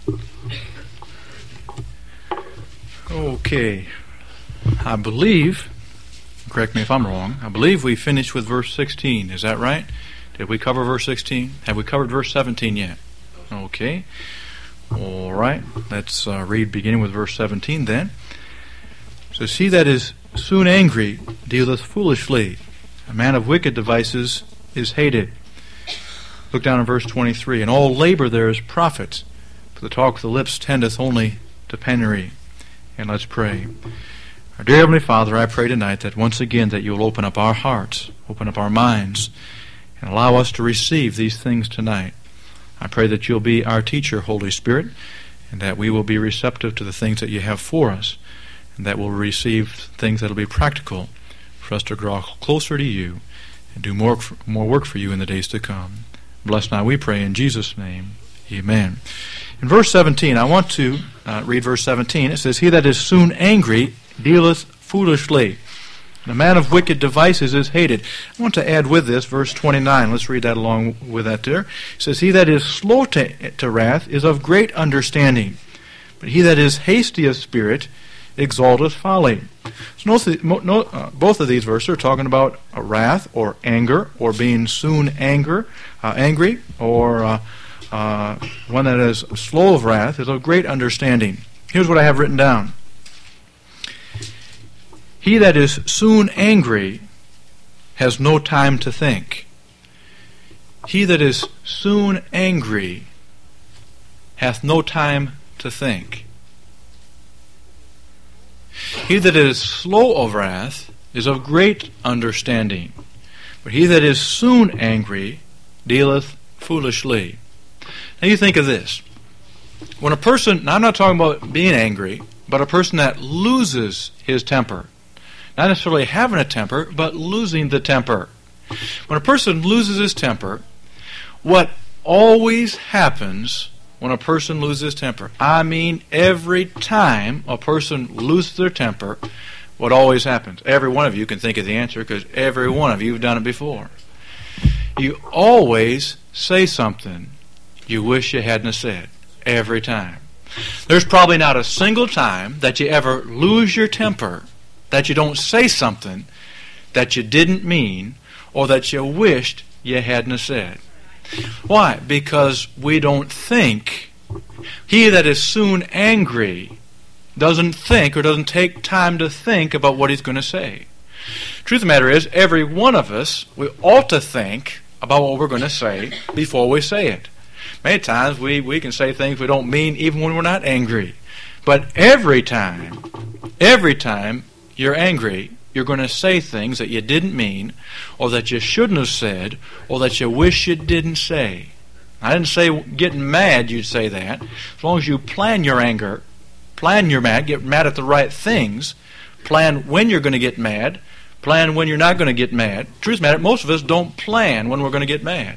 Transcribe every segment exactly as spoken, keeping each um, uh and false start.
Okay. I believe, correct me if I'm wrong, I believe we finished with verse sixteen. Is that right? Did we cover verse sixteen? Have we covered verse seventeen yet? Okay. All right. Let's uh, read beginning with verse seventeen then. It says, "He that is soon angry dealeth foolishly. A man of wicked devices is hated." Look down in verse twenty-three. "In all labor there is profit, for the talk of the lips tendeth only to penury." And let's pray. Our dear Heavenly Father, I pray tonight that once again that you will open up our hearts, open up our minds, and allow us to receive these things tonight. I pray that you'll be our teacher, Holy Spirit, and that we will be receptive to the things that you have for us, and that we'll receive things that will be practical for us to draw closer to you and do more, more work for you in the days to come. Bless now, we pray, in Jesus' name. Amen. In verse seventeen, I want to uh, read verse seventeen. It says, "He that is soon angry dealeth foolishly. And a man of wicked devices is hated." I want to add with this verse twenty-nine. Let's read that along with that there. It says, "He that is slow to, to wrath is of great understanding, but he that is hasty of spirit exalteth folly." So note, note, uh, both of these verses are talking about a wrath or anger, or being soon anger, uh, angry, or uh, uh, one that is slow of wrath is of great understanding. Here's what I have written down. He that is soon angry has no time to think. He that is soon angry hath no time to think. He that is slow of wrath is of great understanding, but he that is soon angry dealeth foolishly. Now you think of this. When a person, now I'm not talking about being angry, but a person that loses his temper. Not necessarily having a temper, but losing the temper. When a person loses his temper, what always happens when a person loses temper, I mean every time a person loses their temper, what always happens? Every one of you can think of the answer because every one of you have done it before. You always say something you wish you hadn't said. Every time. There's probably not a single time that you ever lose your temper that you don't say something that you didn't mean or that you wished you hadn't said. Why? Because we don't think. He that is soon angry doesn't think or doesn't take time to think about what he's going to say. Truth of the matter is, every one of us, we ought to think about what we're going to say before we say it. Many times we, we can say things we don't mean even when we're not angry. But every time, every time you're angry, you're going to say things that you didn't mean, or that you shouldn't have said, or that you wish you didn't say. I didn't say getting mad you'd say that. As long as you plan your anger, plan your mad, get mad at the right things, plan when you're going to get mad, plan when you're not going to get mad. Truth of the matter, most of us don't plan when we're going to get mad.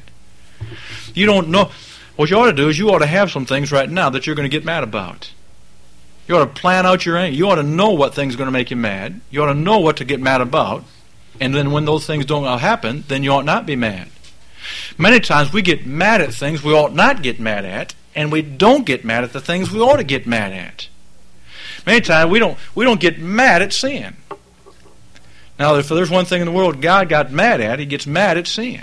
You don't know. What you ought to do is you ought to have some things right now that you're going to get mad about. You ought to plan out your anger. You ought to know what things are going to make you mad. You ought to know what to get mad about. And then when those things don't happen, then you ought not be mad. Many times we get mad at things we ought not get mad at, and we don't get mad at the things we ought to get mad at. Many times we don't we don't get mad at sin. Now, if there's one thing in the world God got mad at, He gets mad at sin.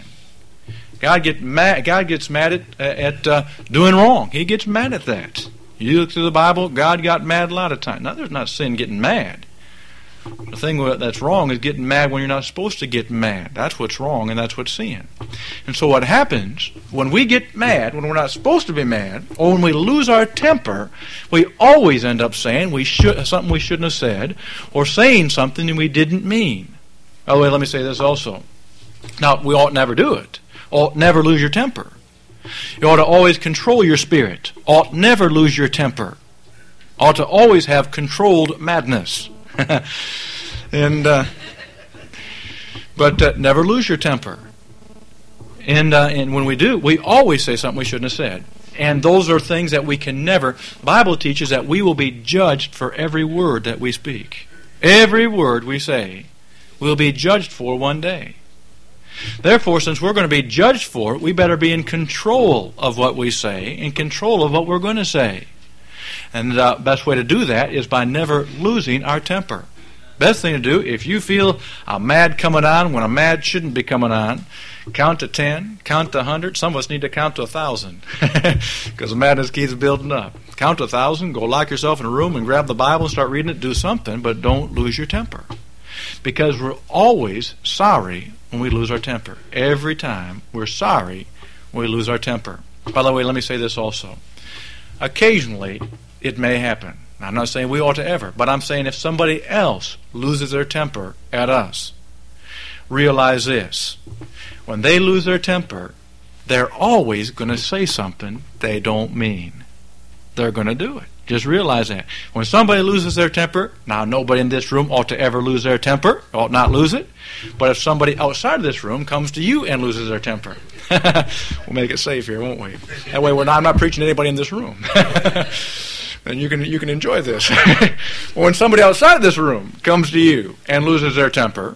God get mad. God gets mad at at uh, doing wrong. He gets mad at that. You look through the Bible, God got mad a lot of times. Now, there's not sin getting mad. The thing that's wrong is getting mad when you're not supposed to get mad. That's what's wrong, and that's what's sin. And so what happens, when we get mad, when we're not supposed to be mad, or when we lose our temper, we always end up saying we should something we shouldn't have said, or saying something we didn't mean. By the way, let me say this also. Now, we ought never do it. Ought never lose your temper. You ought to always control your spirit. Ought never lose your temper. Ought to always have controlled madness. and uh, But uh, never lose your temper. And uh, and when we do, we always say something we shouldn't have said. And those are things that we can never... The Bible teaches that we will be judged for every word that we speak. Every word we say will be judged for one day. Therefore, since we're going to be judged for it, we better be in control of what we say, in control of what we're going to say. And the best way to do that is by never losing our temper. Best thing to do, if you feel a mad coming on when a mad shouldn't be coming on, count to ten, count to a hundred. Some of us need to count to a thousand because the madness keeps building up. Count to a thousand, go lock yourself in a room and grab the Bible and start reading it, do something, but don't lose your temper. Because we're always sorry when we lose our temper. Every time we're sorry when we lose our temper. By the way, let me say this also. Occasionally, it may happen. I'm not saying we ought to ever, but I'm saying if somebody else loses their temper at us, realize this. When they lose their temper, they're always going to say something they don't mean. They're going to do it. Just realize that. When somebody loses their temper, now nobody in this room ought to ever lose their temper, ought not lose it, but if somebody outside of this room comes to you and loses their temper, we'll make it safe here, won't we? That way we're not, I'm not preaching to anybody in this room. And you can you can enjoy this. When somebody outside of this room comes to you and loses their temper,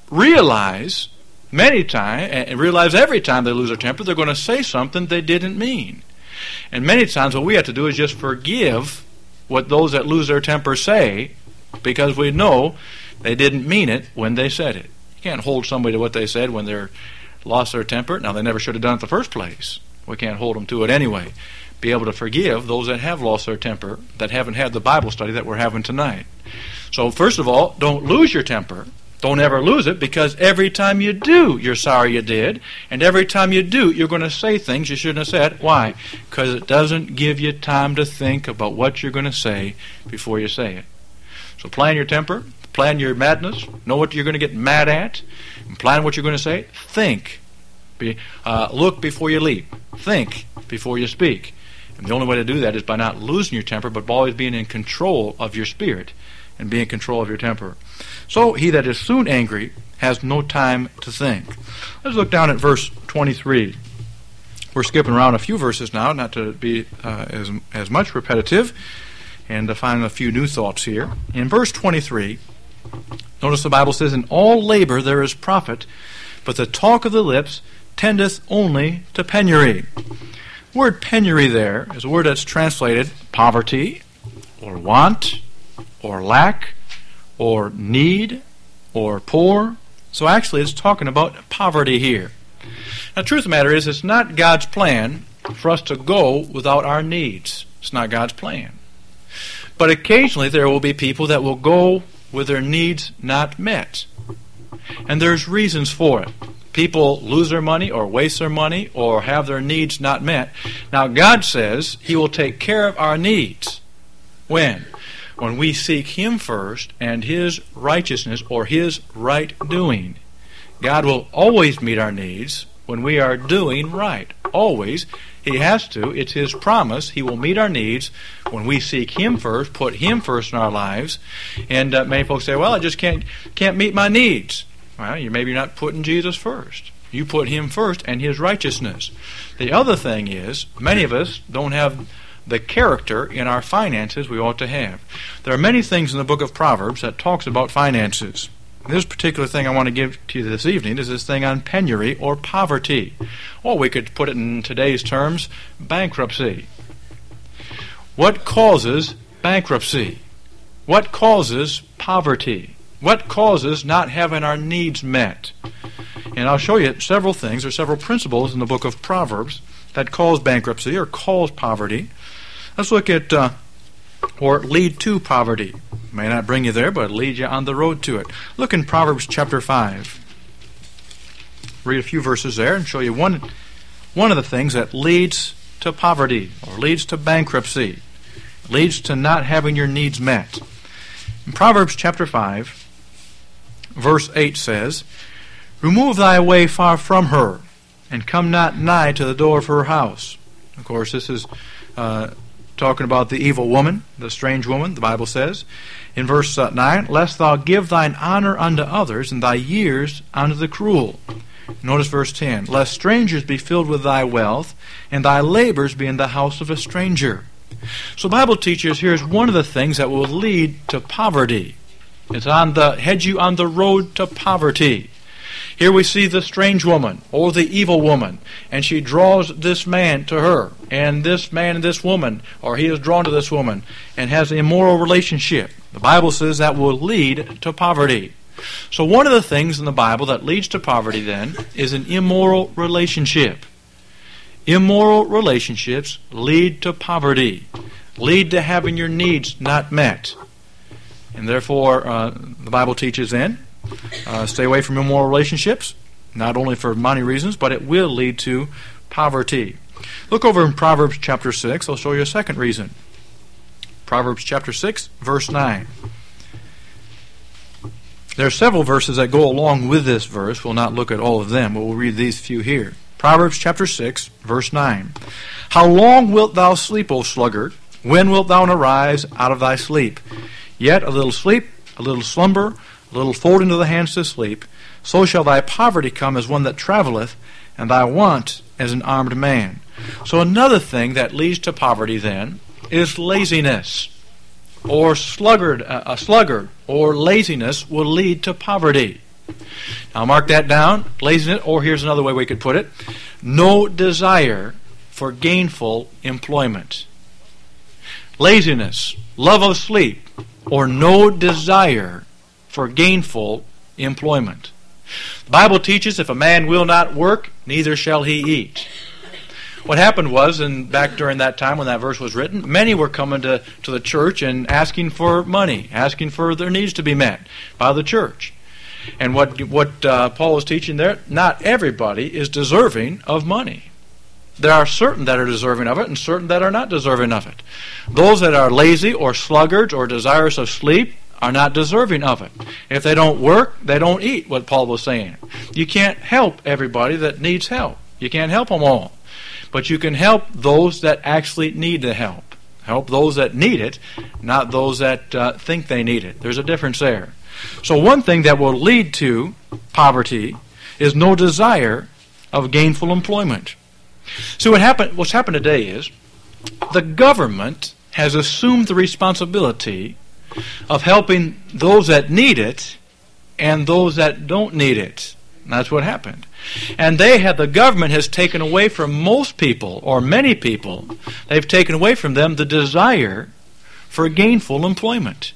realize many times, and realize every time they lose their temper, they're going to say something they didn't mean. And many times what we have to do is just forgive what those that lose their temper say, because we know they didn't mean it when they said it. You can't hold somebody to what they said when they're lost their temper. Now, they never should have done it in the first place. We can't hold them to it anyway. Be able to forgive those that have lost their temper, that haven't had the Bible study that we're having tonight. So first of all, don't lose your temper. Don't ever lose it, because every time you do, you're sorry you did. And every time you do, you're going to say things you shouldn't have said. Why? Because it doesn't give you time to think about what you're going to say before you say it. So plan your temper, plan your madness, know what you're going to get mad at, and plan what you're going to say. Think. Be, uh, look before you leap. Think before you speak. And the only way to do that is by not losing your temper, but by always being in control of your spirit and being in control of your temper. So he that is soon angry has no time to think. Let's look down at verse twenty-three. We're skipping around a few verses now, not to be uh, as, as much repetitive, and to find a few new thoughts here. In verse twenty-three, notice the Bible says, "In all labor there is profit, but the talk of the lips tendeth only to penury." The word penury there is a word that's translated poverty, or want, or lack, or need, or poor. So actually it's talking about poverty here. Now the truth of the matter is, it's not God's plan for us to go without our needs. It's not God's plan. But occasionally there will be people that will go with their needs not met. And there's reasons for it. People lose their money or waste their money or have their needs not met. Now God says He will take care of our needs. When? When we seek Him first and His righteousness or His right doing. God will always meet our needs when we are doing right. Always. He has to. It's His promise. He will meet our needs when we seek Him first, put Him first in our lives. And uh, many folks say, well, I just can't can't meet my needs. Well, you maybe you're not putting Jesus first. You put Him first and His righteousness. The other thing is, many of us don't have the character in our finances we ought to have. There are many things in the book of Proverbs that talks about finances. This particular thing I want to give to you this evening is this thing on penury or poverty. Or we could put it in today's terms, bankruptcy. What causes bankruptcy? What causes poverty? What causes not having our needs met? And I'll show you several things, or several principles in the book of Proverbs that cause bankruptcy or cause poverty. Let's look at, uh, or lead to poverty. May not bring you there, but lead you on the road to it. Look in Proverbs chapter five. Read a few verses there and show you one, one of the things that leads to poverty or leads to bankruptcy, leads to not having your needs met. In Proverbs chapter five, verse eight says, "Remove thy way far from her, and come not nigh to the door of her house." Of course, this is uh, talking about the evil woman, the strange woman, the Bible says. In verse uh, nine, "Lest thou give thine honor unto others, and thy years unto the cruel." Notice verse ten, "Lest strangers be filled with thy wealth, and thy labors be in the house of a stranger." So Bible teachers, here's one of the things that will lead to poverty. It's on the head you on the road to poverty. Here we see the strange woman or the evil woman, and she draws this man to her, and this man and this woman, or he is drawn to this woman, and has an immoral relationship. The Bible says that will lead to poverty. So one of the things in the Bible that leads to poverty then is an immoral relationship. Immoral relationships lead to poverty, lead to having your needs not met. And therefore, uh, the Bible teaches then, uh, stay away from immoral relationships, not only for money reasons, but it will lead to poverty. Look over in Proverbs chapter six. I'll show you a second reason. Proverbs chapter six, verse nine. There are several verses that go along with this verse. We'll not look at all of them, but we'll read these few here. Proverbs chapter six, verse nine. How long wilt thou sleep, O sluggard? When wilt thou arise out of thy sleep? Yet a little sleep, a little slumber, a little folding of the hands to sleep, so shall thy poverty come as one that travelleth, and thy want as an armed man. So another thing that leads to poverty then is laziness, or sluggard, uh, a sluggard, or laziness will lead to poverty. Now mark that down, laziness, or here's another way we could put it, no desire for gainful employment. Laziness, love of sleep, or no desire for gainful employment. The Bible teaches if a man will not work, neither shall he eat. What happened was, and back during that time when that verse was written, many were coming to, to the church and asking for money, asking for their needs to be met by the church. And what, what uh, Paul is teaching there, not everybody is deserving of money. There are certain that are deserving of it and certain that are not deserving of it. Those that are lazy or sluggards or desirous of sleep are not deserving of it. If they don't work, they don't eat, what Paul was saying. You can't help everybody that needs help. You can't help them all. But you can help those that actually need the help. Help those that need it, not those that uh, think they need it. There's a difference there. So one thing that will lead to poverty is no desire of gainful employment. So what happened, what's happened today is the government has assumed the responsibility of helping those that need it and those that don't need it. And that's what happened. And they have, the government has taken away from most people, or many people, they've taken away from them the desire for gainful employment.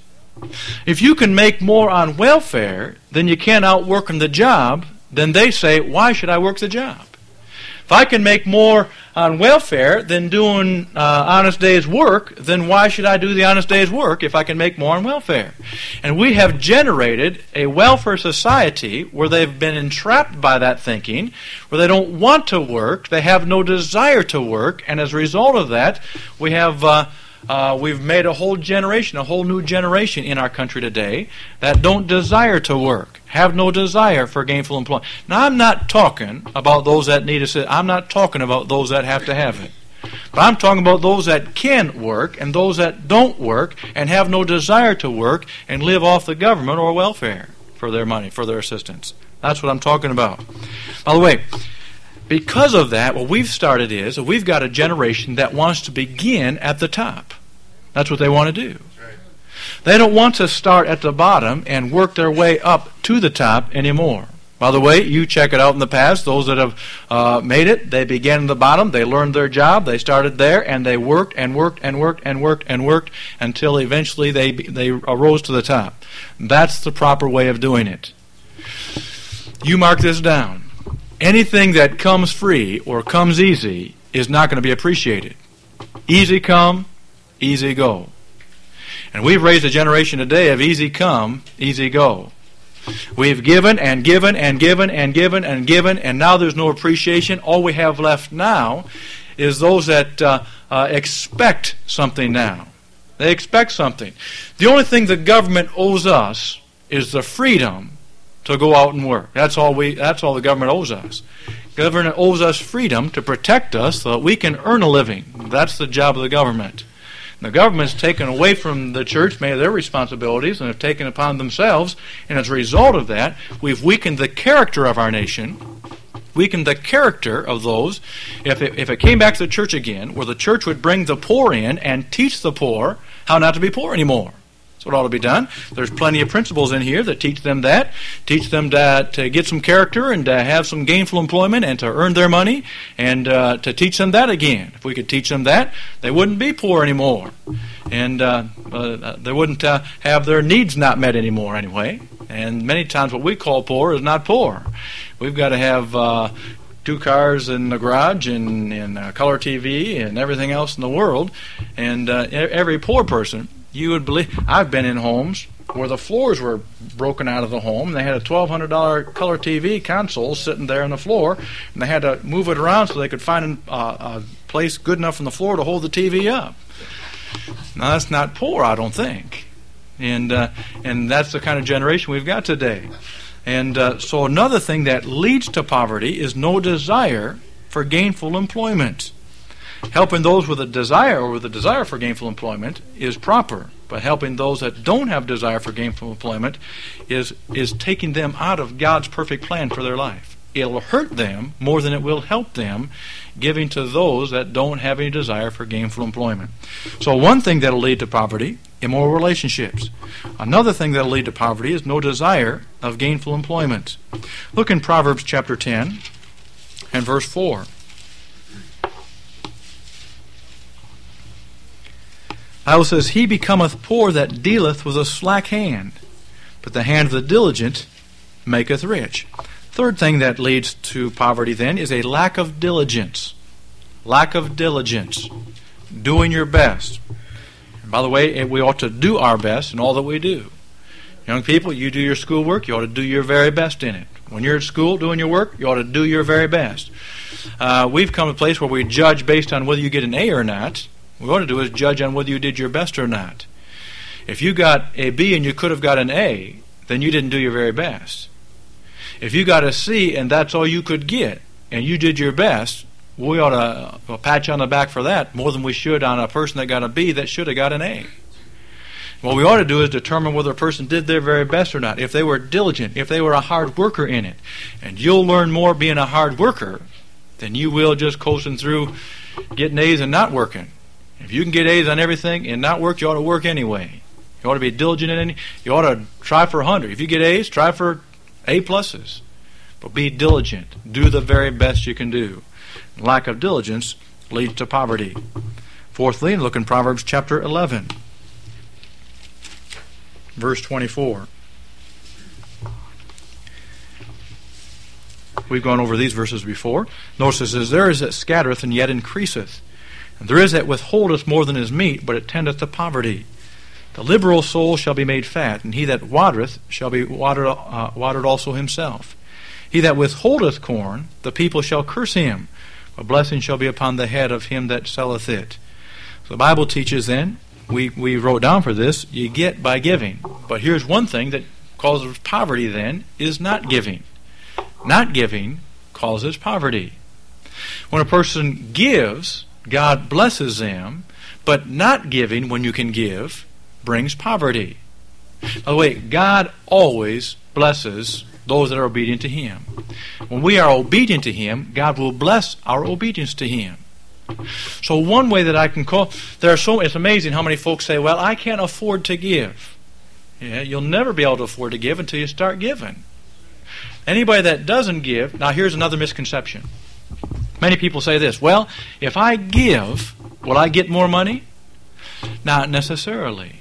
If you can make more on welfare than you can out working the job, then they say, why should I work the job? If I can make more on welfare than doing uh, honest day's work, then why should I do the honest day's work if I can make more on welfare? And we have generated a welfare society where they've been entrapped by that thinking, where they don't want to work, they have no desire to work, and as a result of that, we have uh, uh, we've made a whole generation, a whole new generation in our country today that don't desire to work, have no desire for gainful employment. Now, I'm not talking about those that need it. I'm not talking about those that have to have it. But I'm talking about those that can work and those that don't work and have no desire to work and live off the government or welfare for their money, for their assistance. That's what I'm talking about. By the way, because of that, what we've started is we've got a generation that wants to begin at the top. That's what they want to do. They don't want to start at the bottom and work their way up to the top anymore. By the way, you check it out in the past. Those that have uh, made it, they began at the bottom, they learned their job, they started there, and they worked and worked and worked and worked and worked until eventually they they arose to the top. That's the proper way of doing it. You mark this down. Anything that comes free or comes easy is not going to be appreciated. Easy come, easy go. And we've raised a generation today of easy come, easy go. We've given and given and given and given and given, and now there's no appreciation. All we have left now is those that uh, uh, expect something now. They expect something. The only thing the government owes us is the freedom to go out and work. That's all we. That's all the government owes us. Government owes us freedom to protect us so that we can earn a living. That's the job of the government. The government's taken away from the church many of their responsibilities and have taken upon themselves, and as a result of that, we've weakened the character of our nation, weakened the character of those. If it, if it came back to the church again, where the church would bring the poor in and teach the poor how not to be poor anymore. That's what ought to be done. There's plenty of principles in here that teach them that, teach them to, to get some character and to have some gainful employment and to earn their money, and uh, to teach them that again. If we could teach them that, they wouldn't be poor anymore, and uh, uh, they wouldn't uh, have their needs not met anymore anyway. And many times what we call poor is not poor. We've got to have uh, two cars in the garage and, and a color T V and everything else in the world. And uh, every poor person, you would believe, I've been in homes where the floors were broken out of the home. They had a twelve hundred dollars color T V console sitting there on the floor, and they had to move it around so they could find a, a place good enough on the floor to hold the T V up. Now that's not poor, I don't think. And uh, and that's the kind of generation we've got today. And uh, so another thing that leads to poverty is no desire for gainful employment. Helping those with a desire or with a desire for gainful employment is proper, but helping those that don't have desire for gainful employment is is taking them out of God's perfect plan for their life. It'll hurt them more than it will help them, giving to those that don't have any desire for gainful employment. So one thing that'll lead to poverty, immoral relationships. Another thing that'll lead to poverty is no desire of gainful employment. Look in Proverbs chapter ten and verse four. The Bible says, "He becometh poor that dealeth with a slack hand, but the hand of the diligent maketh rich." Third thing that leads to poverty then is a lack of diligence. Lack of diligence. Doing your best. And by the way, we ought to do our best in all that we do. Young people, you do your schoolwork, you ought to do your very best in it. When you're at school doing your work, you ought to do your very best. Uh, we've come to a place where we judge based on whether you get an A or not. What we ought to do is judge on whether you did your best or not. If you got a B and you could have got an A, then you didn't do your very best. If you got a C and that's all you could get, and you did your best, we ought to well, pat you on the back for that more than we should on a person that got a B that should have got an A. What we ought to do is determine whether a person did their very best or not, if they were diligent, if they were a hard worker in it. And you'll learn more being a hard worker than you will just coasting through getting A's and not working. If you can get A's on everything and not work, you ought to work anyway. You ought to be diligent in any. You ought to try for one hundred. If you get A's, try for A pluses. But be diligent. Do the very best you can do. Lack of diligence leads to poverty. Fourthly, look in Proverbs chapter eleven, verse twenty-four. We've gone over these verses before. Notice it says, "There is that scattereth and yet increaseth, and there is that withholdeth more than is meet, but it tendeth to poverty. The liberal soul shall be made fat, and he that watereth shall be watered, uh, watered also himself. He that withholdeth corn, the people shall curse him. A blessing shall be upon the head of him that selleth it." So the Bible teaches then, we, we wrote down for this, you get by giving. But here's one thing that causes poverty then, is not giving. Not giving causes poverty. When a person gives, God blesses them, but not giving when you can give brings poverty. By the way, God always blesses those that are obedient to Him. When we are obedient to Him, God will bless our obedience to Him. So one way that I can call, there are so, it's amazing how many folks say, well, I can't afford to give. Yeah, you'll never be able to afford to give until you start giving. Anybody that doesn't give, now here's another misconception. Many people say this, well, if I give, will I get more money? Not necessarily.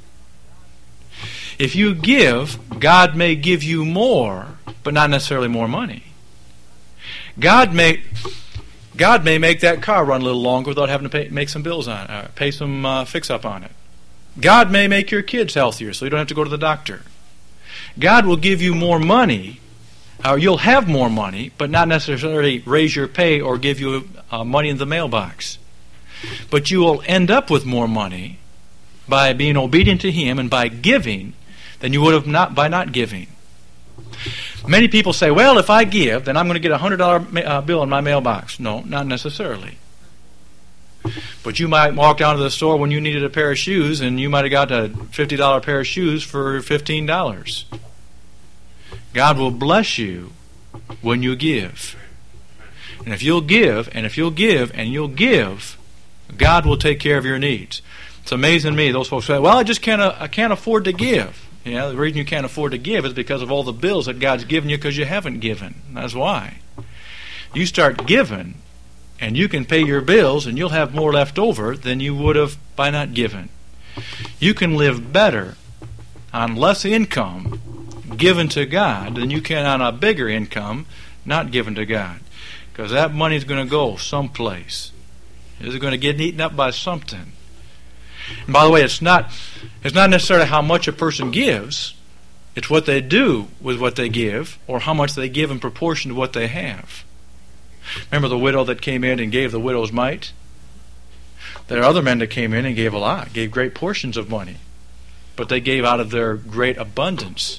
If you give, God may give you more, but not necessarily more money. God may God may make that car run a little longer without having to pay, make some bills on it, or pay some uh, fix-up on it. God may make your kids healthier so you don't have to go to the doctor. God will give you more money, or you'll have more money, but not necessarily raise your pay or give you uh, money in the mailbox. But you will end up with more money by being obedient to Him and by giving than you would have not by not giving. Many people say, well, if I give, then I'm going to get a one hundred dollars uh, bill in my mailbox. No, not necessarily. But you might walk down to the store when you needed a pair of shoes, and you might have got a fifty dollars pair of shoes for fifteen dollars. God will bless you when you give. And if you'll give, and if you'll give, and you'll give, God will take care of your needs. It's amazing to me. Those folks say, well, I just can't, uh, I can't afford to give. You know, the reason you can't afford to give is because of all the bills that God's given you because you haven't given. That's why. You start giving, and you can pay your bills, and you'll have more left over than you would have by not giving. You can live better on less income given to God than you can on a bigger income not given to God. Because that money is going to go someplace. It's going to get eaten up by something. And by the way, it's not it's not necessarily how much a person gives. It's what they do with what they give, or how much they give in proportion to what they have. Remember the widow that came in and gave the widow's mite? There are other men that came in and gave a lot, gave great portions of money. But they gave out of their great abundance.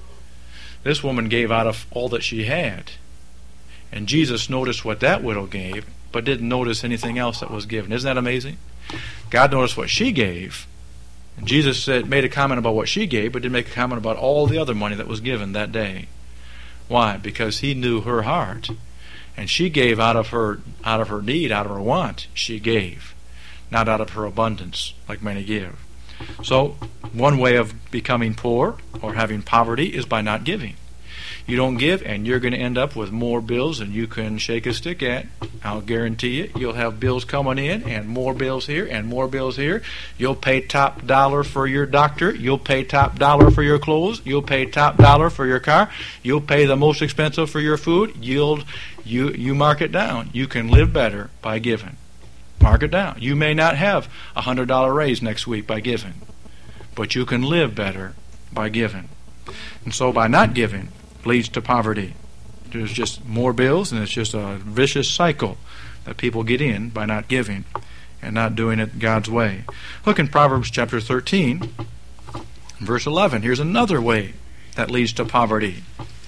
This woman gave out of all that she had. And Jesus noticed what that widow gave, but didn't notice anything else that was given. Isn't that amazing? God noticed what she gave, and Jesus said, made a comment about what she gave, but didn't make a comment about all the other money that was given that day. Why? Because he knew her heart, and she gave out of her out of her need, out of her want. She gave, not out of her abundance, like many give. So, one way of becoming poor or having poverty is by not giving. You don't give, and you're going to end up with more bills than you can shake a stick at. I'll guarantee you, you'll have bills coming in, and more bills here, and more bills here. You'll pay top dollar for your doctor. You'll pay top dollar for your clothes. You'll pay top dollar for your car. You'll pay the most expensive for your food. You'll, you, you mark it down. You can live better by giving. Mark it down. You may not have a one hundred dollar raise next week by giving, but you can live better by giving. And so by not giving leads to poverty. There's just more bills, and it's just a vicious cycle that people get in by not giving and not doing it God's way. Look in Proverbs chapter thirteen, verse eleven. Here's another way that leads to poverty.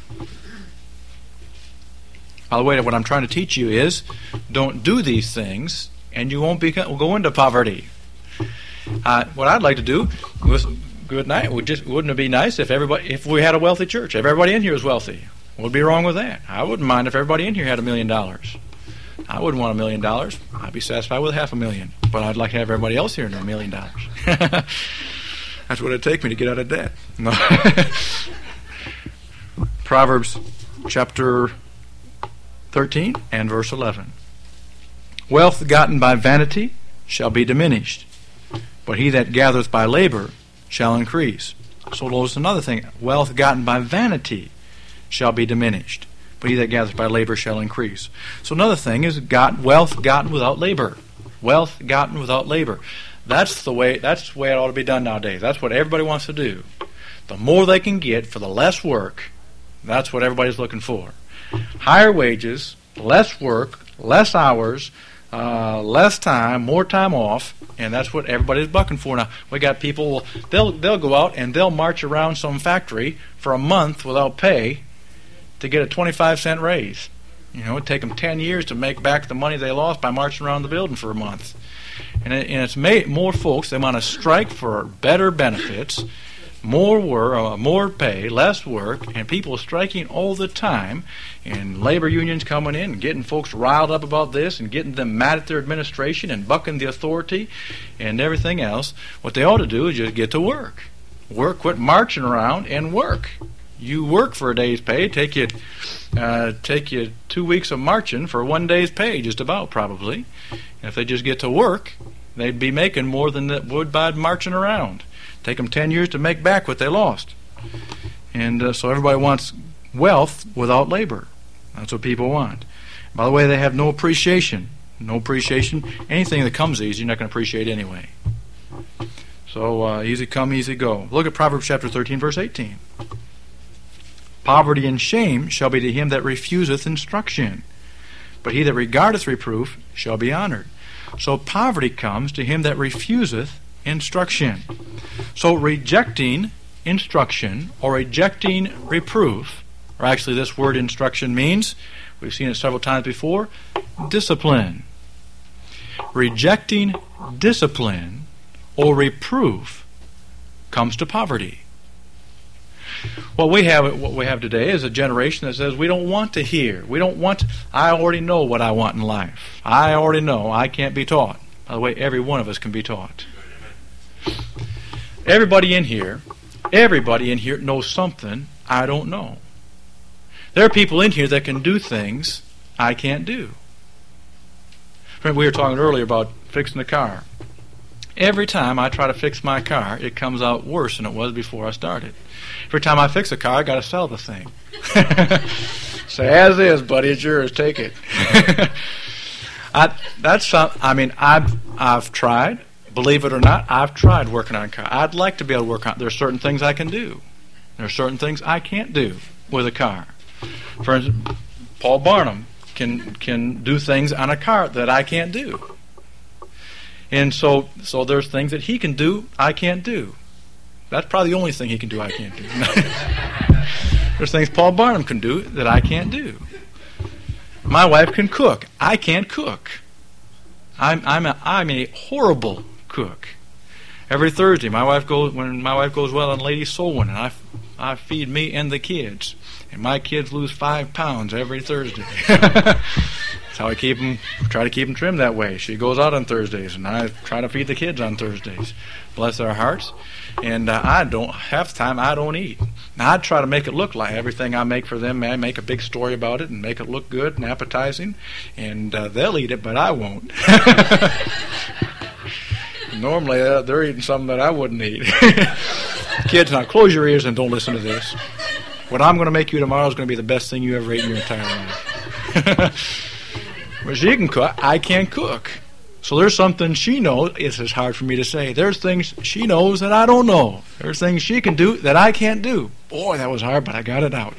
By the way, what I'm trying to teach you is, don't do these things, and you won't be, go into poverty. Uh, what I'd like to do was, good night. Would just wouldn't it be nice if everybody, if we had a wealthy church, if everybody in here was wealthy? What would be wrong with that? I wouldn't mind if everybody in here had a million dollars. I wouldn't want a million dollars. I'd be satisfied with half a million. But I'd like to have everybody else here in a million dollars. That's what it'd take me to get out of debt. No. Proverbs chapter thirteen and verse eleven. Wealth gotten by vanity shall be diminished, but he that gathereth by labor shall increase. So notice another thing. Wealth gotten by vanity shall be diminished, but he that gathereth by labor shall increase. So another thing is got wealth gotten without labor. Wealth gotten without labor. That's the way that's the way it ought to be done nowadays. That's what everybody wants to do. The more they can get for the less work, that's what everybody's looking for. Higher wages, less work, less hours, Uh, less time, more time off, and that's what everybody's bucking for now. We got people, they'll they'll go out and they'll march around some factory for a month without pay to get a twenty-five cent raise. You know, it'd take them ten years to make back the money they lost by marching around the building for a month. And, it, and it's made more folks, they want to strike for better benefits, more work, uh, more pay, less work, and people striking all the time, and labor unions coming in and getting folks riled up about this and getting them mad at their administration and bucking the authority and everything else. What they ought to do is just get to work. Work, quit marching around and work. You work for a day's pay, take you uh, take you two weeks of marching for one day's pay, just about probably. And if they just get to work, they'd be making more than that would by marching around. Take them ten years to make back what they lost. And uh, so everybody wants wealth without labor. That's what people want. By the way, they have no appreciation. No appreciation. Anything that comes easy, you're not going to appreciate anyway. So uh, easy come, easy go. Look at Proverbs chapter thirteen, verse eighteen. Poverty and shame shall be to him that refuseth instruction, but he that regardeth reproof shall be honored. So poverty comes to him that refuseth instruction. So rejecting instruction or rejecting reproof, or actually this word instruction means, we've seen it several times before, discipline. Rejecting discipline or reproof comes to poverty. What we have what we have today is a generation that says we don't want to hear. We don't want, I already know what I want in life. I already know. I can't be taught. By the way, every one of us can be taught. everybody in here, everybody in here knows something I don't know. There are people in here that can do things I can't do. We were talking earlier about fixing the car. Every time I try to fix my car, it comes out worse than it was before I started. Every time I fix a car, I got to sell the thing. Say, as is, buddy, it's yours. Take it. I, that's some, I mean, I've I've tried. Believe it or not, I've tried working on a car. I'd like to be able to work on. There are certain things I can do. There are certain things I can't do with a car. For instance, Paul Barnum can can do things on a car that I can't do. And so so there's things that he can do I can't do. That's probably the only thing he can do I can't do. There's things Paul Barnum can do that I can't do. My wife can cook. I can't cook. I'm I'm a, I'm a horrible cook. Every Thursday, my wife goes when my wife goes well on Lady Soul Winning, I I feed me and the kids, and my kids lose five pounds every Thursday. That's how I keep them. Try to keep them trimmed that way. She goes out on Thursdays, and I try to feed the kids on Thursdays. Bless their hearts. And uh, I don't half the time I don't eat. Now I try to make it look like everything I make for them. I make a big story about it and make it look good and appetizing, and uh, they'll eat it, but I won't. Normally uh, they're eating something that I wouldn't eat. Kids, now close your ears and don't listen to this. What I'm going to make you tomorrow is going to be the best thing you ever ate in your entire life. But she can cook. I can't cook. So there's something she knows. It's as hard for me to say. There's things she knows that I don't know. There's things she can do that I can't do. Boy, that was hard, but I got it out.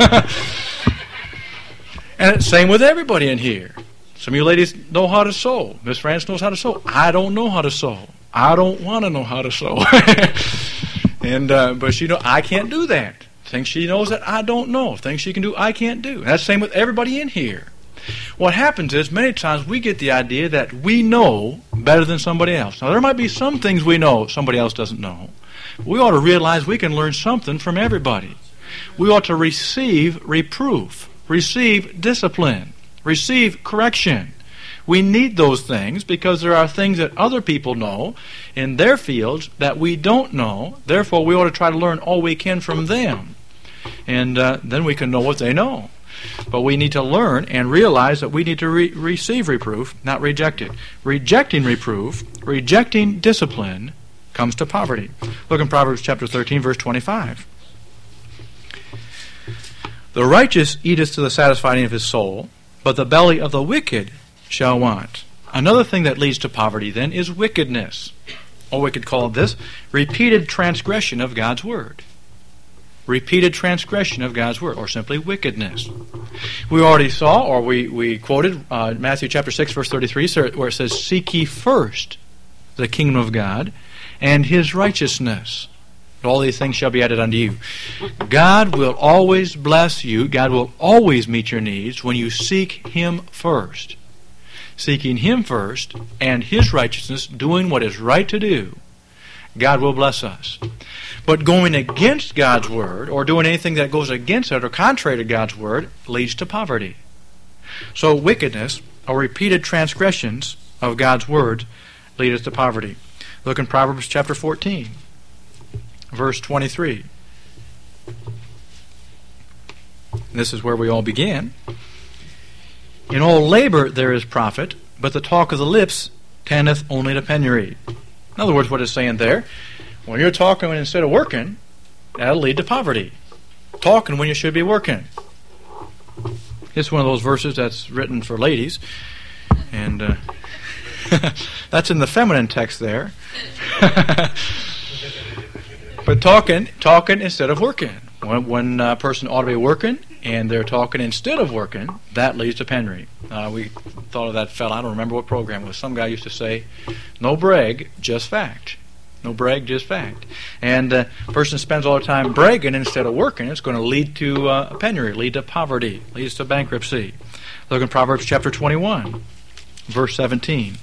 And it's the same with everybody in here. Some of you ladies know how to sew. Miss France knows how to sew. I don't know how to sew. I don't want to know how to sew. and uh, But she know I can't do that. Things she knows that I don't know. Things she can do I can't do. And that's the same with everybody in here. What happens is many times we get the idea that we know better than somebody else. Now there might be some things we know somebody else doesn't know. We ought to realize we can learn something from everybody. We ought to receive reproof, receive discipline, receive correction. We need those things because there are things that other people know in their fields that we don't know. Therefore, we ought to try to learn all we can from them. And uh, then we can know what they know. But we need to learn and realize that we need to re- receive reproof, not reject it. Rejecting reproof, rejecting discipline, comes to poverty. Look in Proverbs chapter thirteen, verse twenty-five. The righteous eateth to the satisfying of his soul, but the belly of the wicked shall want. Another thing that leads to poverty, then, is wickedness. Or we could call this repeated transgression of God's word. Repeated transgression of God's word, or simply wickedness. We already saw, or we, we quoted uh, Matthew chapter six, verse thirty-three, where it says, "Seek ye first the kingdom of God and his righteousness. All these things shall be added unto you." God will always bless you. God will always meet your needs when you seek him first. Seeking him first and his righteousness, doing what is right to do, God will bless us. But going against God's word, or doing anything that goes against it or contrary to God's word, leads to poverty. So wickedness, or repeated transgressions of God's word, lead us to poverty. Look in Proverbs chapter fourteen, verse twenty-three. This is where we all began. "In all labor there is profit, but the talk of the lips tendeth only to penury." In other words, what it's saying there, when you're talking instead of working, that'll lead to poverty. Talking when you should be working. It's one of those verses that's written for ladies, and uh, that's in the feminine text there. But talking, talking instead of working. When, when a person ought to be working and they're talking instead of working, that leads to penury. Uh, we thought of that fellow, I don't remember what program it was. Some guy used to say, "No brag, just fact." No brag, just fact. And a uh, person spends all the time bragging instead of working, it's going to lead to uh, penury, lead to poverty, leads to bankruptcy. Look in Proverbs chapter twenty-one, verse seventeen.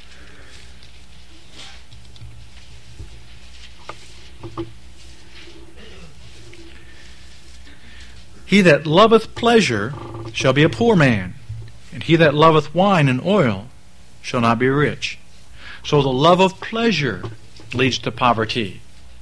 "He that loveth pleasure shall be a poor man, and he that loveth wine and oil shall not be rich." So the love of pleasure leads to poverty.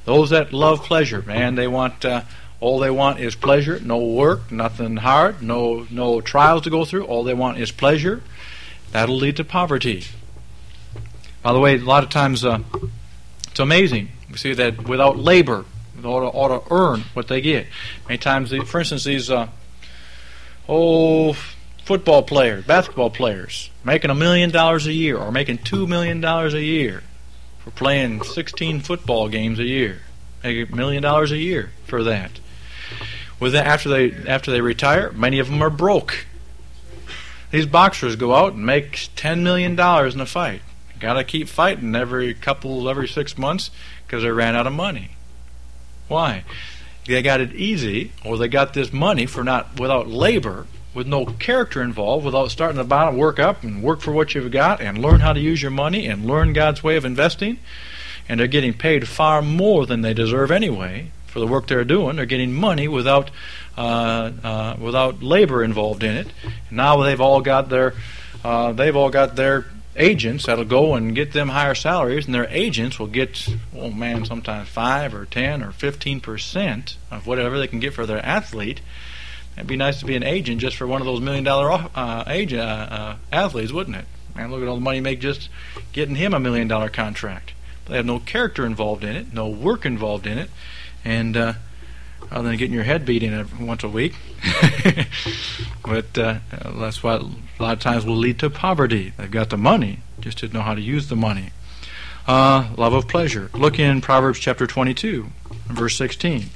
Those that love pleasure, man, they want uh, all they want is pleasure, no work, nothing hard, no no trials to go through. All they want is pleasure. That'll lead to poverty. By the way, a lot of times uh, it's amazing. We see that without labor, they ought to, ought to earn what they get. Many times, for instance, these uh, oh football players, basketball players, making a million dollars a year or making two million dollars a year for playing sixteen football games a year, make a million dollars a year for that. With that, after they after they retire, many of them are broke. These boxers go out and make ten million dollars in a fight. Got to keep fighting every couple, every six months because they ran out of money. Why? They got it easy, or they got this money for not without labor, with no character involved, without starting at the bottom, work up and work for what you've got and learn how to use your money and learn God's way of investing. And they're getting paid far more than they deserve anyway for the work they're doing. They're getting money without uh, uh, without labor involved in it. And now they've all got their uh, they've all got their agents that'll go and get them higher salaries, and their agents will get, oh man, sometimes five or ten or fifteen percent of whatever they can get for their athlete. It'd be nice to be an agent just for one of those million dollar uh, agent uh, uh, athletes, wouldn't it? Man, look at all the money you make just getting him a million dollar contract. But they have no character involved in it, no work involved in it, and uh, other than getting your head beat in it once a week. But uh, that's what a lot of times will lead to poverty. They've got the money, just didn't know how to use the money. Uh, love of pleasure. Look in Proverbs chapter twenty-two, verse sixteen.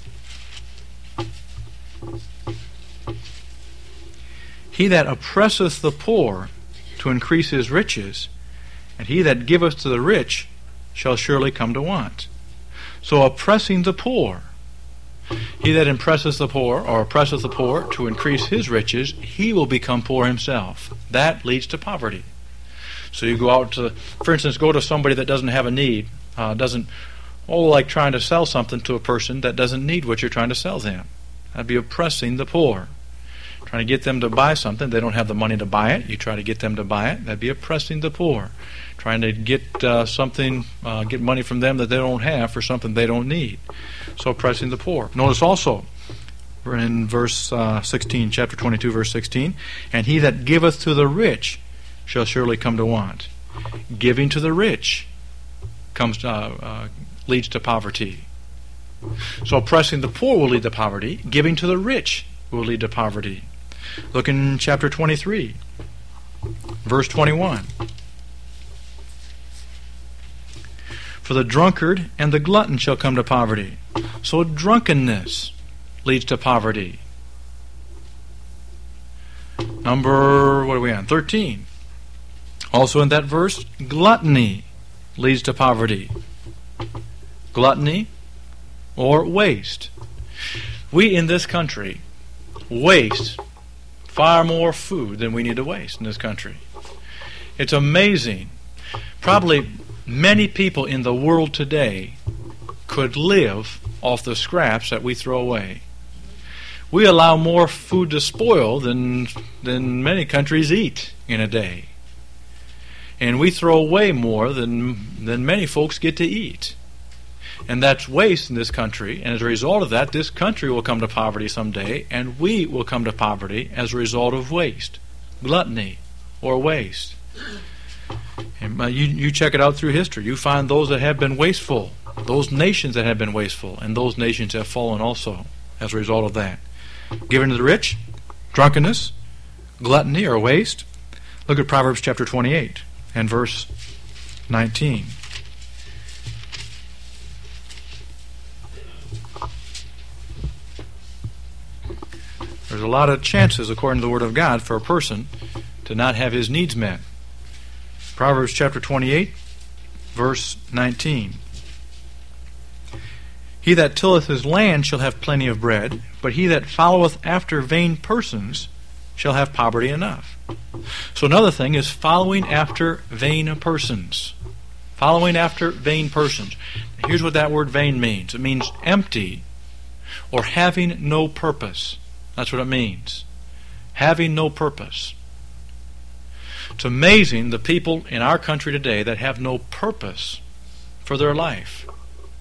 He that oppresseth the poor to increase his riches, and he that giveth to the rich shall surely come to want. So oppressing the poor, he that impresseth the poor, or oppresseth the poor to increase his riches, he will become poor himself. That leads to poverty. So you go out to, for instance, go to somebody that doesn't have a need, uh, doesn't, oh, like trying to sell something to a person that doesn't need what you're trying to sell them. That'd be oppressing the poor. Trying to get them to buy something, they don't have the money to buy it. You try to get them to buy it. That'd be oppressing the poor. Trying to get uh, something, uh, get money from them that they don't have for something they don't need. So oppressing the poor. Notice also, we're in verse uh, sixteen, chapter twenty-two, verse sixteen, and he that giveth to the rich shall surely come to want. Giving to the rich comes to, uh, uh, leads to poverty. So oppressing the poor will lead to poverty. Giving to the rich will lead to poverty. Look in chapter twenty-three, verse twenty-one. For the drunkard and the glutton shall come to poverty. So drunkenness leads to poverty. Number, what are we on? thirteen. Also in that verse, gluttony leads to poverty. Gluttony or waste. We in this country waste far more food than we need to waste in this country. It's amazing. Probably many people in the world today could live off the scraps that we throw away. We allow more food to spoil than than many countries eat in a day. And we throw away more than than many folks get to eat. And that's waste in this country, and as a result of that, this country will come to poverty someday, and we will come to poverty as a result of waste, gluttony, or waste. And uh, you, you check it out through history. You find those that have been wasteful, those nations that have been wasteful, and those nations have fallen also as a result of that. Given to the rich, drunkenness, gluttony, or waste. Look at Proverbs chapter twenty-eight and verse nineteen. There's a lot of chances, according to the Word of God, for a person to not have his needs met. Proverbs chapter twenty-eight, verse nineteen. He that tilleth his land shall have plenty of bread, but he that followeth after vain persons shall have poverty enough. So another thing is following after vain persons. Following after vain persons. Here's what that word vain means. It means empty or having no purpose. That's what it means. Having no purpose. It's amazing the people in our country today that have no purpose for their life.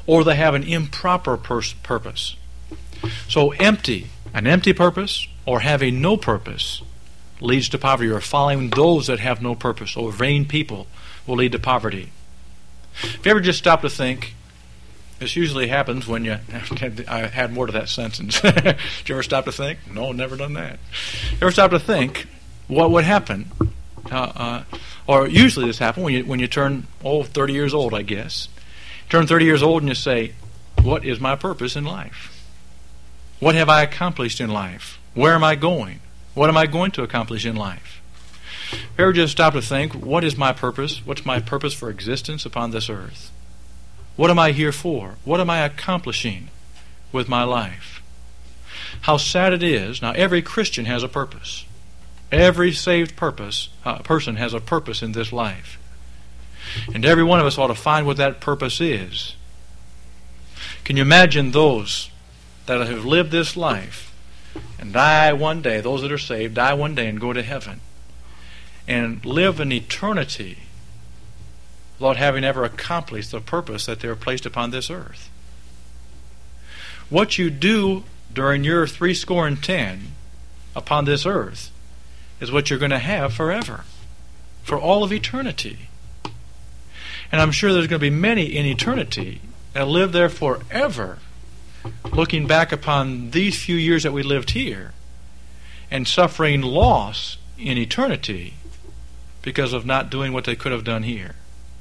or they have an improper pers- purpose. So empty, an empty purpose, or having no purpose leads to poverty, or following those that have no purpose, or vain people will lead to poverty. If you ever just stop to think, this usually happens when you, I had more to that sentence. Did you ever stop to think? No, never done that. You ever stop to think what would happen? Uh, uh, or usually this happens when you when you turn, oh, thirty years old, I guess. You turn thirty years old and you say, what is my purpose in life? What have I accomplished in life? Where am I going? What am I going to accomplish in life? If you ever just stop to think, what is my purpose? What's my purpose for existence upon this earth? What am I here for? What am I accomplishing with my life? How sad it is. Now, every Christian has a purpose. Every saved purpose uh, person has a purpose in this life. And every one of us ought to find what that purpose is. Can you imagine those that have lived this life and die one day, those that are saved, die one day and go to heaven, and live an eternity without having ever accomplished the purpose that they were placed upon this earth? What you do during your three score and ten upon this earth is what you're going to have forever, for all of eternity. And I'm sure there's going to be many in eternity that live there forever, looking back upon these few years that we lived here and suffering loss in eternity because of not doing what they could have done here.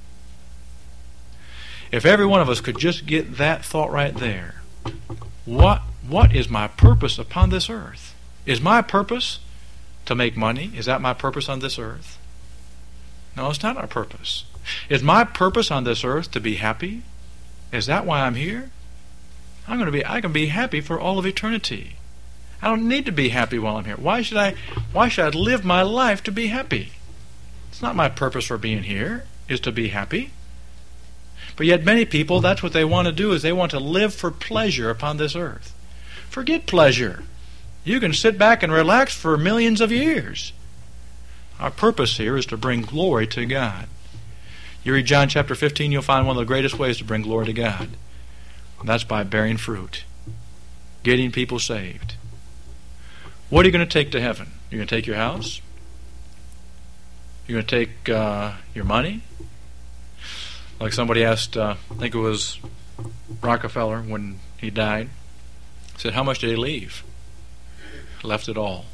If every one of us could just get that thought right there, what what is my purpose upon this earth? Is my purpose to make money? Is that my purpose on this earth? No, it's not our purpose. Is my purpose on this earth to be happy? Is that why I'm here? I'm going to be I can be happy for all of eternity. I don't need to be happy while I'm here. Why should I why should I live my life to be happy? It's not my purpose for being here, is to be happy. But yet many people, that's what they want to do, is they want to live for pleasure upon this earth. Forget pleasure. You can sit back and relax for millions of years. Our purpose here is to bring glory to God. You read John chapter fifteen, you'll find one of the greatest ways to bring glory to God. And that's by bearing fruit, getting people saved. What are you going to take to heaven? You're going to take your house? You're going to take uh, your money? Like somebody asked, uh, I think it was Rockefeller when he died, said, how much did he leave? Left it all.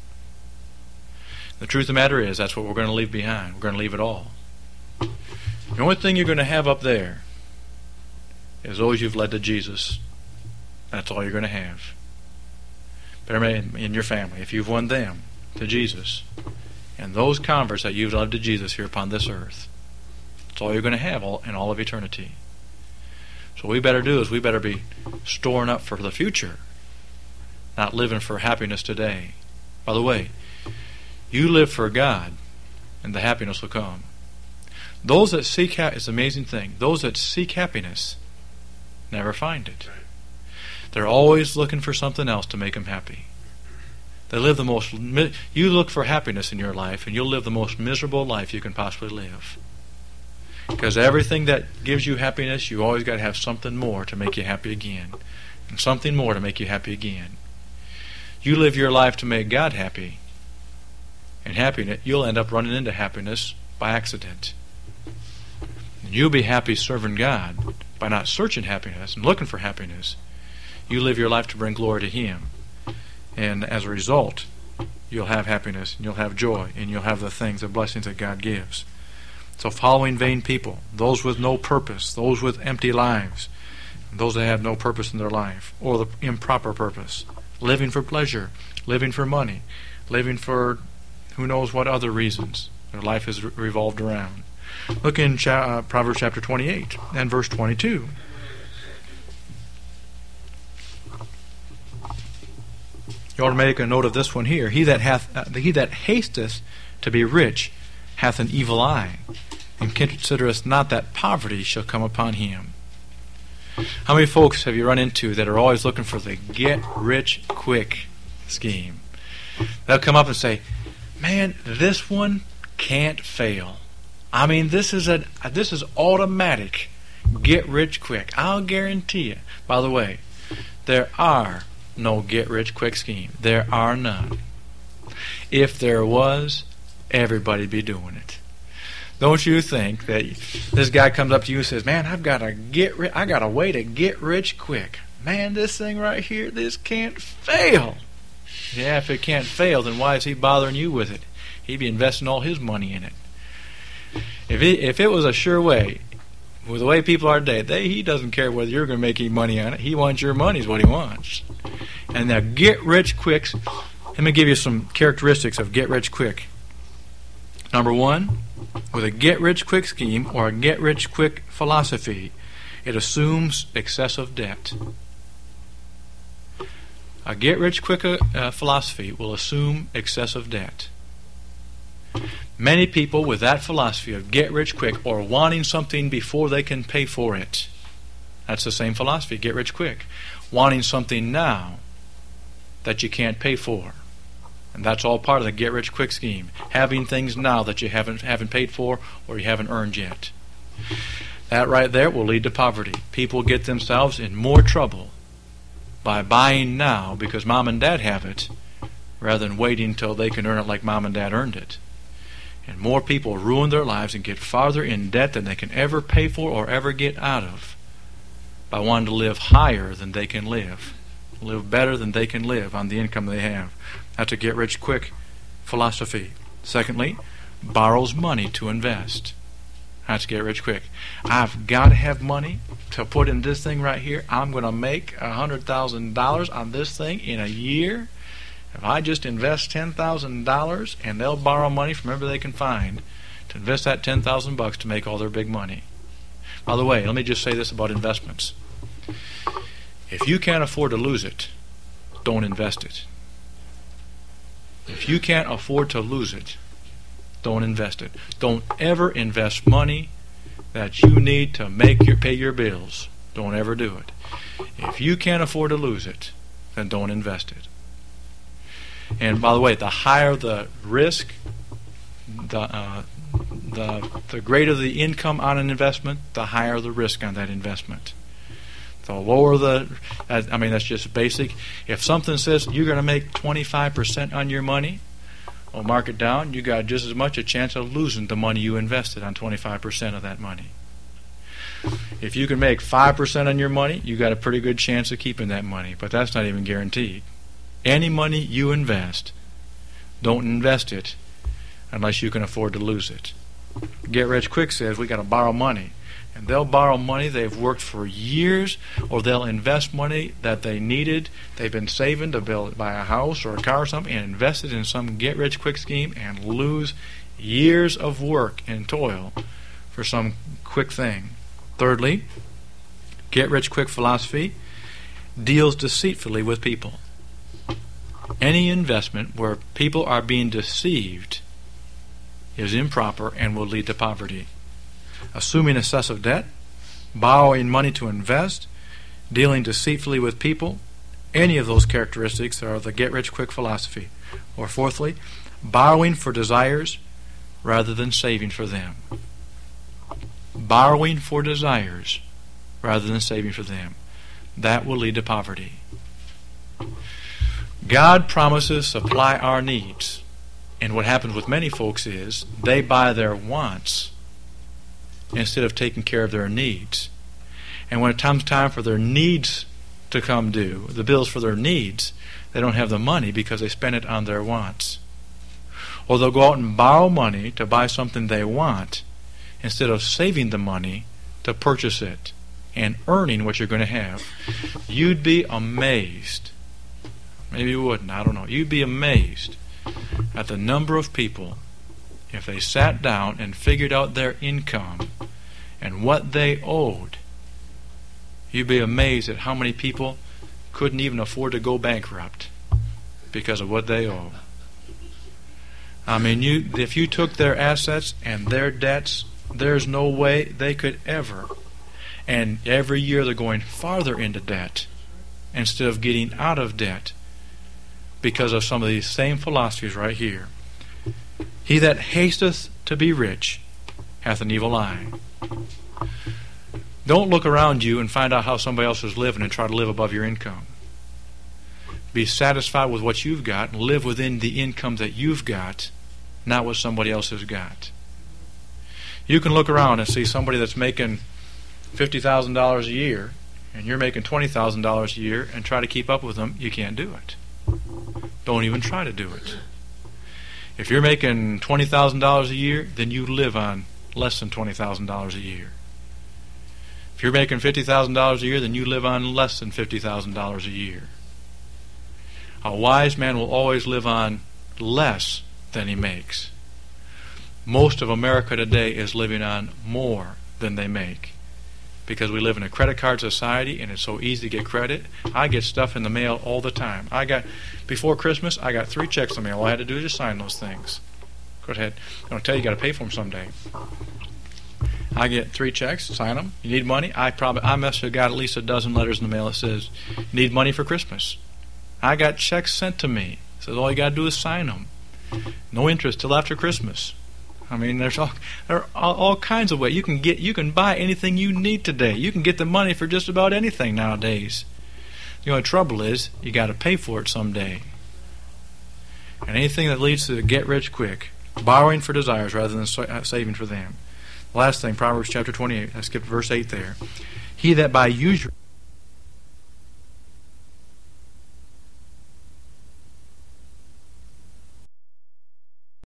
The truth of the matter is, that's what we're going to leave behind. We're going to leave it all. The only thing you're going to have up there is those you've led to Jesus. That's all you're going to have. But in your family, if you've won them to Jesus, and those converts that you've led to Jesus here upon this earth, that's all you're going to have all, in all of eternity. So what we better do is we better be storing up for the future, not living for happiness today. By the way, you live for God, and the happiness will come. Those that seek ha- it's an amazing thing. Those that seek happiness never find it. They're always looking for something else to make them happy. They live the most. You look for happiness in your life, and you'll live the most miserable life you can possibly live. Because everything that gives you happiness, you always got to have something more to make you happy again, and something more to make you happy again. You live your life to make God happy, and happiness, you'll end up running into happiness by accident. And you'll be happy serving God by not searching happiness and looking for happiness. You live your life to bring glory to Him, and as a result, you'll have happiness, and you'll have joy, and you'll have the things, the blessings that God gives. So following vain people, those with no purpose, those with empty lives, those that have no purpose in their life, or the improper purpose, living for pleasure, living for money, living for who knows what other reasons their life is re- revolved around. Look in cha- uh, Proverbs chapter twenty-eight and verse twenty-two. You ought to make a note of this one here. He that hath, uh, he that hasteth to be rich hath an evil eye, and considereth not that poverty shall come upon him. How many folks have you run into that are always looking for the get-rich-quick scheme? They'll come up and say, man, this one can't fail. I mean, this is a this is automatic. get rich quick. I'll guarantee you. By the way, there are no get rich quick scheme. There are none. If there was, everybody'd be doing it. Don't you think that this guy comes up to you and says, "Man, I've got a get ri- I got a way to get rich quick. Man, this thing right here, this can't fail." Yeah, if it can't fail, then why is he bothering you with it? He'd be investing all his money in it. If it, if it was a sure way, with the way people are today, they, he doesn't care whether you're going to make any money on it. He wants your money is what he wants. And now get rich quicks. Let me give you some characteristics of get rich quick. Number one, with a get rich quick scheme or a get rich quick philosophy, it assumes excessive debt. A get rich quick uh, philosophy will assume excessive debt. Many people with that philosophy of get rich quick or wanting something before they can pay for it. That's the same philosophy, get rich quick. Wanting something now that you can't pay for. And that's all part of the get rich quick scheme. Having things now that you haven't haven't paid for or you haven't earned yet. That right there will lead to poverty. People get themselves in more trouble by buying now because mom and dad have it rather than waiting until they can earn it like mom and dad earned it. And more people ruin their lives and get farther in debt than they can ever pay for or ever get out of by wanting to live higher than they can live. Live better than they can live on the income they have. That's a get-rich-quick philosophy. Secondly, borrows money to invest. That's get-rich-quick. I've got to have money to put in this thing right here. I'm going to make one hundred thousand dollars on this thing in a year. If I just invest ten thousand dollars, and they'll borrow money from wherever they can find to invest that ten thousand bucks to make all their big money. By the way, let me just say this about investments. If you can't afford to lose it, don't invest it. If you can't afford to lose it, don't invest it. Don't ever invest money that you need to make your pay your bills. Don't ever do it. If you can't afford to lose it, then don't invest it. And by the way, the higher the risk, the uh, the the greater the income on an investment, the higher the risk on that investment. The lower the, I mean, that's just basic. If something says you're going to make twenty-five percent on your money, well, mark it down. You got just as much a chance of losing the money you invested on twenty-five percent of that money. If you can make five percent on your money, you got a pretty good chance of keeping that money, but that's not even guaranteed. Any money you invest, don't invest it unless you can afford to lose it. Get Rich Quick says we got to borrow money. And they'll borrow money they've worked for years, or they'll invest money that they needed, they've been saving to build, buy a house or a car or something, and invest it in some get-rich-quick scheme and lose years of work and toil for some quick thing. Thirdly, get-rich-quick philosophy deals deceitfully with people. Any investment where people are being deceived is improper and will lead to poverty. Assuming excessive debt, borrowing money to invest, dealing deceitfully with people, any of those characteristics are the get-rich-quick philosophy. Or fourthly, borrowing for desires rather than saving for them. Borrowing for desires rather than saving for them. That will lead to poverty. God promises supply our needs. And what happens with many folks is they buy their wants instead of taking care of their needs. And when it comes time for their needs to come due, the bills for their needs, they don't have the money because they spend it on their wants. Or they'll go out and borrow money to buy something they want instead of saving the money to purchase it and earning what you're going to have. You'd be amazed. Maybe you wouldn't, I don't know. You'd be amazed at the number of people, if they sat down and figured out their income and what they owed, you'd be amazed at how many people couldn't even afford to go bankrupt because of what they owe. I mean, you if you took their assets and their debts, there's no way they could ever. And every year they're going farther into debt instead of getting out of debt because of some of these same philosophies right here. He that hasteth to be rich hath an evil eye. Don't look around you and find out how somebody else is living and try to live above your income. Be satisfied with what you've got and live within the income that you've got, not what somebody else has got. You can look around and see somebody that's making fifty thousand dollars a year and you're making twenty thousand dollars a year and try to keep up with them. You can't do it. Don't even try to do it. If you're making twenty thousand dollars a year, then you live on less than twenty thousand dollars a year. If you're making fifty thousand dollars a year, then you live on less than fifty thousand dollars a year. A wise man will always live on less than he makes. Most of America today is living on more than they make because we live in a credit card society and it's so easy to get credit. I get stuff in the mail all the time. I got, before Christmas, I got three checks in the mail. All I had to do is just sign those things. Go ahead. I'm going to tell you, you got to pay for them someday. I get three checks, sign them. You need money? I probably, I must have got at least a dozen letters in the mail that says, you need money for Christmas. I got checks sent to me. It says all you got to do is sign them. No interest till after Christmas. I mean, there's all there are all, all kinds of ways you can get. You can buy anything you need today. You can get the money for just about anything nowadays. The only trouble is you got to pay for it someday. And anything that leads to get rich quick, borrowing for desires rather than saving for them. The last thing, Proverbs chapter twenty-eight. I skipped verse eight there. He that by usury